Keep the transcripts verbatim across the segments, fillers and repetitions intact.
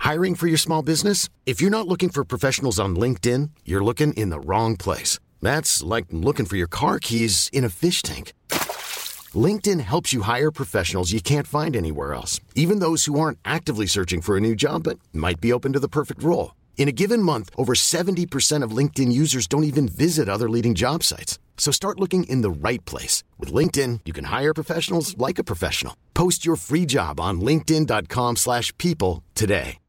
Hiring for your small business? If you're not looking for professionals on LinkedIn, you're looking in the wrong place. That's like looking for your car keys in a fish tank. LinkedIn helps you hire professionals you can't find anywhere else, even those who aren't actively searching for a new job but might be open to the perfect role. In a given month, over seventy percent of LinkedIn users don't even visit other leading job sites. So start looking in the right place. With LinkedIn, you can hire professionals like a professional. Post your free job on linkedin dot com slash people today.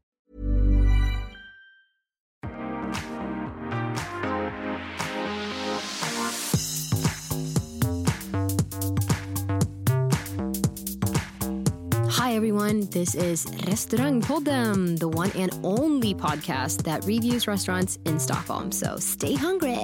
Hi everyone, this is Restaurangpodden, the one and only podcast that reviews restaurants in Stockholm. So stay hungry.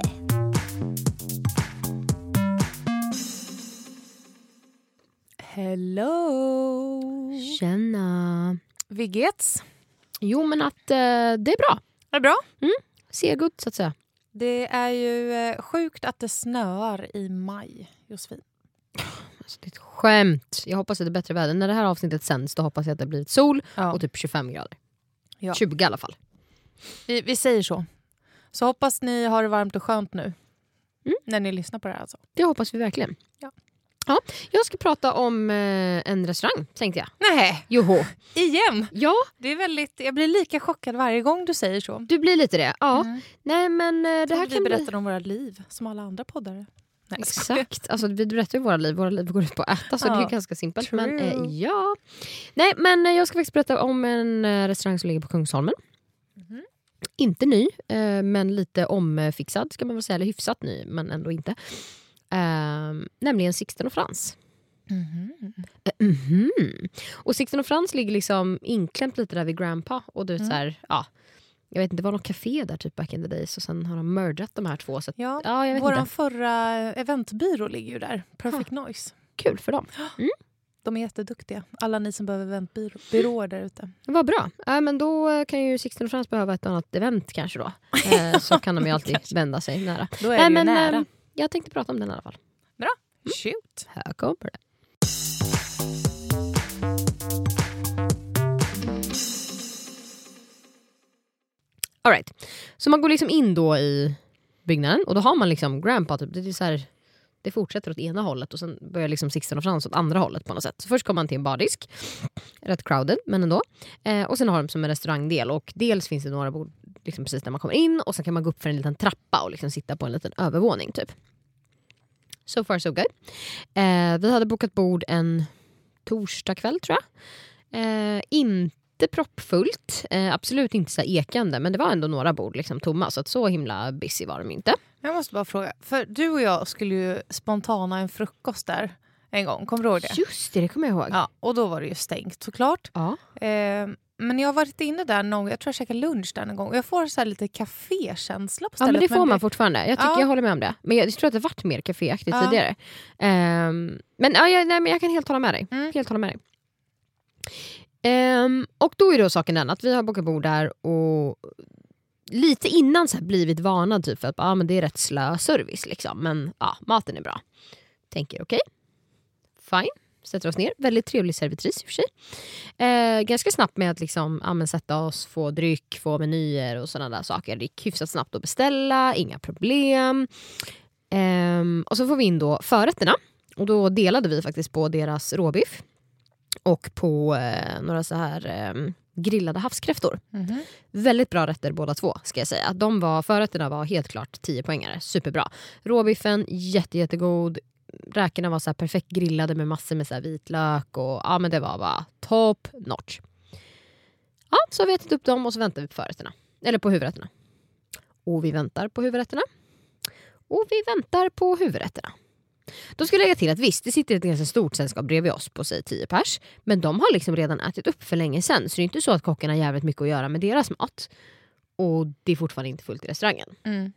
Hello! Tjena. Vigets. Jo, men att eh, det är bra. Är det bra? Mm. Ser gott så att säga. Det är ju eh, sjukt att det snöar i maj, Josefin. Alltså, det är ett skämt. Jag hoppas att det är bättre väder. När det här avsnittet sänds, då hoppas jag att det blir sol Ja. och typ tjugofem grader. Ja. tjugo i alla fall. Vi, vi säger så. Så hoppas ni har det varmt och skönt nu. Mm. När ni lyssnar på det här alltså. Det hoppas vi verkligen. Ja. Ja, jag ska prata om eh, en restaurang, tänkte jag. Nej, Joho. igen! Ja, Det är väldigt, jag blir lika chockad varje gång du säger så. du blir lite det. Ja. Mm. Nej, men eh, det här vi kan bli... berättar om våra liv, som alla andra poddare. Nej, jag skojar. Exakt, alltså vi berättar ju våra liv. Våra liv går ut på att äta, så Ja, det är ganska simpelt. true. Men eh, ja. Nej, men eh, jag ska faktiskt berätta om en eh, restaurang som ligger på Kungsholmen. Mhm. Inte ny, eh, men lite omfixad ska man väl säga. Eller hyfsat ny, men ändå inte. Eh, nämligen Sixten och Frans. Mhm. Eh, mhm. Och Sixten och Frans ligger liksom inklämt lite där vid Grandpa. Och du vet Mm. så här, ja. Jag vet inte, det var något café där typ back in the days. Och sen har de mördat de här två. Så att, Ja, ja, jag vet våran inte. förra eventbyrå ligger ju där. Perfect Noise. Kul för dem. De är jätteduktiga. Alla ni som behöver eventbyråer där ute. Vad bra. Äh, men då kan ju Sixten och Frans behöva ett annat event kanske då. Eh, så kan de ju alltid vända sig nära. Då är Nej, det ju men, nära. eh, jag tänkte prata om den i alla fall. Bra. Shoot. Här kommer det. All right. Så man går liksom in då i byggnaden och då har man liksom Grandpa typ, det är så här, det fortsätter åt ena hållet och sen börjar liksom Sixten och Frans åt andra hållet på något sätt. Så först kommer man till en bardisk, rätt crowded men ändå. Eh, och sen har de som en restaurangdel och dels finns det några bord liksom precis när man kommer in och sen kan man gå upp för en liten trappa och liksom sitta på en liten övervåning typ. So far so good. Eh, vi hade bokat bord en torsdag kväll tror jag. Eh, inte proppfullt, eh, absolut inte så ekande, men det var ändå några bord liksom tomma, så att så himla busy var de inte. Jag måste bara fråga, för du och jag skulle ju spontana en frukost där en gång, kommer du ihåg det? Just det, det kommer jag ihåg. Ja, och då var det ju stängt såklart. Ja. Eh, men jag har varit inne där någon, jag tror jag käkade lunch där någon gång och jag får så här lite kafékänsla på Ja, stället. men det får men man fortfarande. Jag tycker Ja. jag håller med om det. Men jag tror att det varit mer kaféaktigt Ja. tidigare. Ehm, men, ja, jag, nej, men jag kan helt hålla med dig. Mm. Helt hålla med dig. Ehm, och då är då saken den att vi har bokat bord där och lite innan så här blivit vana typ för att ah, men det är rätt slö service liksom. Men ja, maten är bra. Tänker okej. Okay. Fine. Sätter oss ner. Väldigt trevlig servitris i och för sig. Eh, ganska snabbt med att liksom, ja, men sätta oss, få dryck, få menyer och sådana där saker. Det gick hyfsat snabbt att beställa, inga problem. Eh, och så får vi in då förrätterna. Och då delade vi faktiskt på deras råbiff. Och på eh, några så här eh, grillade havskräftor. Mhm. Väldigt bra rätter båda två ska jag säga. De var, förrätterna var helt klart tio poängare. Superbra. Råbiffen, jätte, jättegod. Räkorna var så här perfekt grillade med massor med så här vitlök och ja, men det var bara top notch. Ja, så har vi ätit upp dem och så väntar vi på förrätterna. Eller på huvudrätterna. Och vi väntar på huvudrätterna. Och vi väntar på huvudrätterna. Då skulle jag lägga till att visst, det sitter ett ganska stort sällskap bredvid oss på sig tio pers. Men de har liksom redan ätit upp för länge sedan. Så det är inte så att kockarna har jävligt mycket att göra med deras mat. Och det är fortfarande inte fullt i restaurangen. Mm.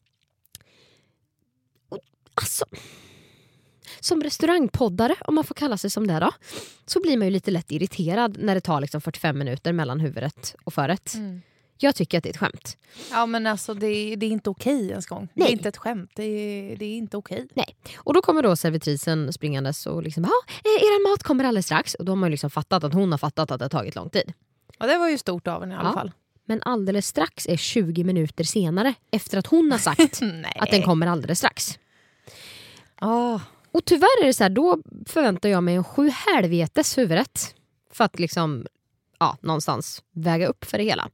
Och, alltså... Som restaurangpoddare, om man får kalla sig som det då, så blir man ju lite lätt irriterad när det tar liksom fyrtiofem minuter mellan huvudrätt och förrätt. Mm. Jag tycker att det är ett skämt. Ja, men alltså det är, det är inte okej ens gång. Det Nej. är inte ett skämt. Det är, det är inte okej. Nej. Och då kommer då servitrisen springandes och liksom, ja, er mat kommer alldeles strax. Och då har man ju liksom fattat att hon har fattat att det har tagit lång tid. Ja, det var ju stort av henne i alla Ja. fall. Men alldeles strax är tjugo minuter senare efter att hon har sagt att den kommer alldeles strax. Oh. Och tyvärr är det så här, då förväntar jag mig en sju helvetes huvudrätt för att liksom, ja, någonstans väga upp för det hela.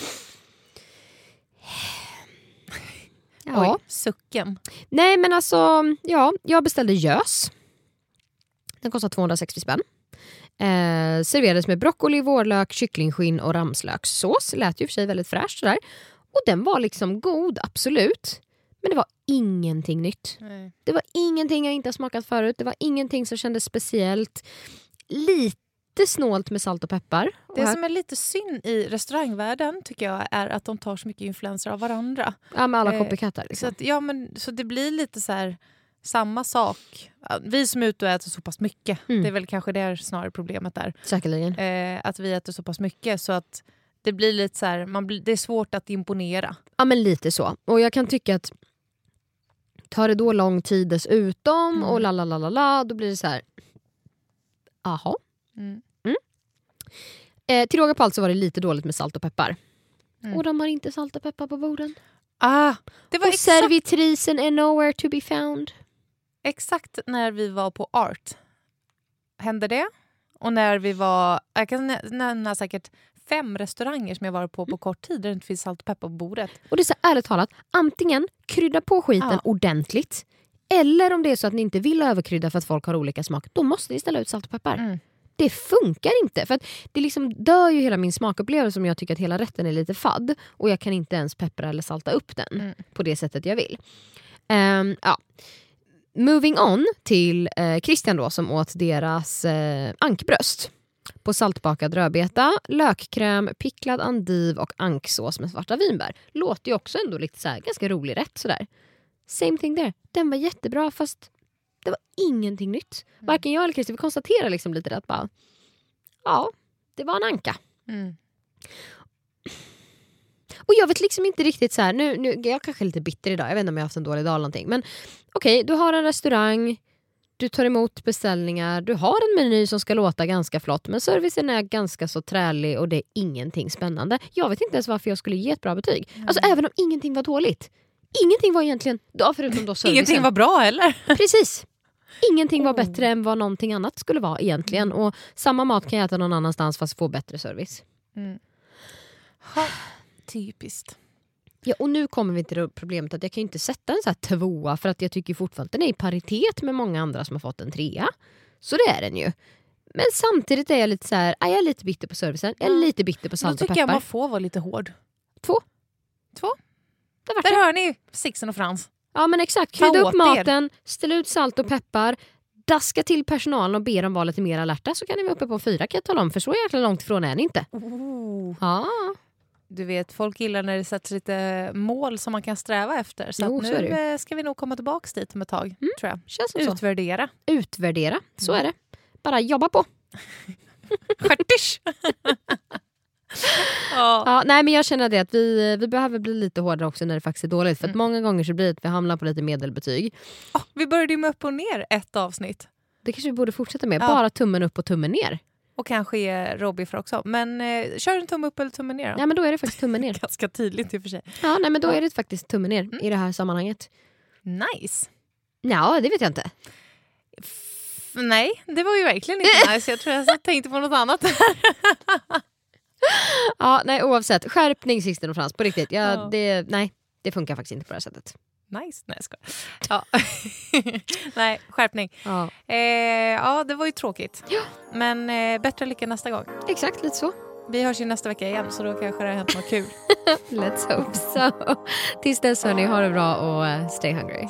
Ja. Oj, sucken. Nej, men alltså, ja, jag beställde gös. Den kostar tvåhundrasextio spänn. Eh, serverades med broccoli, vårlök, kycklingskinn och ramslökssås. Lät ju för sig väldigt fräscht sådär. Och den var liksom god, absolut. Men det var ingenting nytt. Nej. Det var ingenting jag inte har smakat förut. Det var ingenting som kändes speciellt. Lite snålt med salt och peppar. Och Det här, som är lite synd i restaurangvärlden tycker jag är att de tar så mycket influenser av varandra. ja, med alla eh, copycatar. Så, Liksom. att, ja, men, så det blir lite så här samma sak. Ja, vi som är ute och äter så pass mycket. Mm. Det är väl kanske det snarare problemet där. Säkerligen. Eh, att vi äter så pass mycket så att det blir lite så här, man blir, det är svårt att imponera. Ja, men lite så. Och jag kan tycka att tar det då lång tid dessutom Mm. och la la la la la, då blir det så här. Aha. Mm. Eh, till råga på allt så var det lite dåligt med salt och peppar. Mm. Och de har inte salt och peppar på borden. Ah, det var Och exakt, servitrisen är nowhere to be found. exakt när vi var på Art. Hände det? Och när vi var, jag kan nä- nämna säkert fem restauranger som jag varit på på kort tid där det inte finns salt och peppar på bordet. Och det är så ärligt talat, antingen krydda på skiten Ja. ordentligt. Eller om det är så att ni inte vill överkrydda för att folk har olika smak, då måste ni ställa ut salt och peppar. Mm. Det funkar inte. För att det liksom dör ju hela min smakupplevelse om jag tycker att hela rätten är lite fadd. Och jag kan inte ens peppra eller salta upp den Mm. på det sättet jag vill. Um, ja. Moving on till eh, Christian då, som åt deras eh, ankbröst. På saltbakad rödbeta, lökkräm, picklad endiv och anksås med svarta vinbär. Låter ju också ändå lite så här, ganska rolig rätt sådär. Same thing there. Den var jättebra fast det var ingenting nytt. Varken jag eller Christian, vi konstaterar liksom lite det att bara, ja, det var en anka. Mm. Och jag vet liksom inte riktigt så här, nu, nu jag kanske är lite bitter idag, jag vet inte om jag har haft en dålig dag eller någonting. Men okej, okay, du har en restaurang, du tar emot beställningar, du har en meny som ska låta ganska flott, men servicen är ganska så trälig och det är ingenting spännande. Jag vet inte ens varför jag skulle ge ett bra betyg. Mm. Alltså även om ingenting var dåligt. Ingenting var egentligen, ja, förutom då servicen. Ingenting var bra heller. Precis. Ingenting var Oh. bättre än vad någonting annat skulle vara egentligen. Och samma mat kan jag äta någon annanstans fast få bättre service. Mm. Ha, typiskt. Ja, och nu kommer vi till det problemet att jag kan ju inte sätta en så här tvåa för att jag tycker fortfarande att den är i paritet med många andra som har fått en trea. Så det är den ju. Men samtidigt är jag lite så här, jag är lite bitter på servicen. Jag är Ja. lite bitter på Då salt och tycker peppar. jag man får vara lite hård. Två. Två. Det var Där det. hör ni Sixten och Frans. Ja, men exakt. Ta Krydda upp åt er. maten, ställ ut salt och peppar, daska till personalen och be dem vara lite mer alerta, så kan ni vara uppe på fyra, kan jag tala om. För så jäkla långt ifrån är ni inte. Oh. Ja. Du vet, folk gillar när det sätts lite mål som man kan sträva efter. Så, Jo, att så är nu det eh, ska vi nog komma tillbaka dit om ett tag, tror jag. Känns som så. Utvärdera. Utvärdera, så Mm. är det. Bara jobba på. Stjärtisch! ja. Ja, nej, men jag känner det att vi, vi behöver bli lite hårdare också när det faktiskt är dåligt. För att Mm. många gånger så blir det att vi hamnar på lite medelbetyg. Oh, vi började ju med upp och ner ett avsnitt. Det kanske vi borde fortsätta med. Ja. Bara tummen upp och tummen ner. Och kanske ge Robbie för också. Men eh, kör en tumme upp eller tumme ner då. Ja, men då är det faktiskt tummen ner. Ganska tydligt i och för sig. Ja, nej, men då Ja. är det faktiskt tummen ner Mm. i det här sammanhanget. Nice. Ja, det vet jag inte. F- nej, det var ju verkligen inte nice. Jag tror jag tänkte på något annat. Ja, nej, oavsett. Skärpning, Sixten och Frans, på riktigt. Ja, Ja. det, nej, det funkar faktiskt inte på det här sättet. Nice. Nej, jag skojar. Ja. Nej, skärpning. Ja, Eh, ja, det var ju tråkigt. Ja. Men eh, bättre lycka nästa gång. exakt, lite så. Vi hörs ju nästa vecka igen, så då kanske det har hänt något kul. Let's hope so. Tills dess, hörni, ha det bra och uh, stay hungry.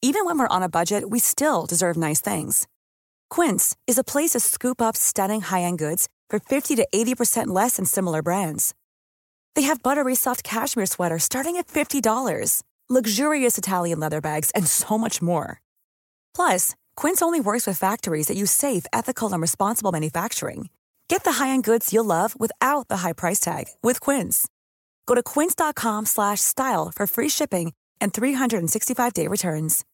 Even when we're on a budget, we still deserve nice things. Quince is a place to scoop up stunning high-end goods for fifty to eighty percent less than similar brands. They have buttery soft cashmere sweaters starting at fifty dollars, luxurious Italian leather bags, and so much more. Plus, Quince only works with factories that use safe, ethical, and responsible manufacturing. Get the high-end goods you'll love without the high price tag with Quince. Go to quince.com slash style for free shipping and three hundred sixty-five day returns.